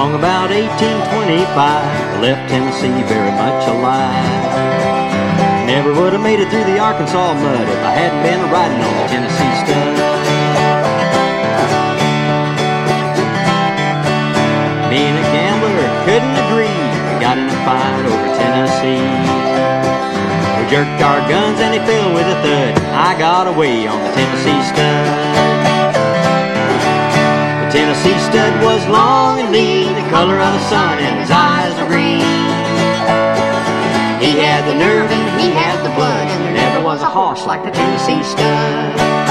Long about 1825, left Tennessee very much alive. Never would have made it through the Arkansas mud if I hadn't been riding on the Tennessee Stud. Me and a gambler couldn't agree, we got in a fight over Tennessee. We jerked our guns and he fell with a thud. I got away on the Tennessee Stud. The Tennessee Stud was long and lean, the color of the sun and his eyes were green. He had the nerve and he had the blood, and there never was a horse like the Tennessee Stud.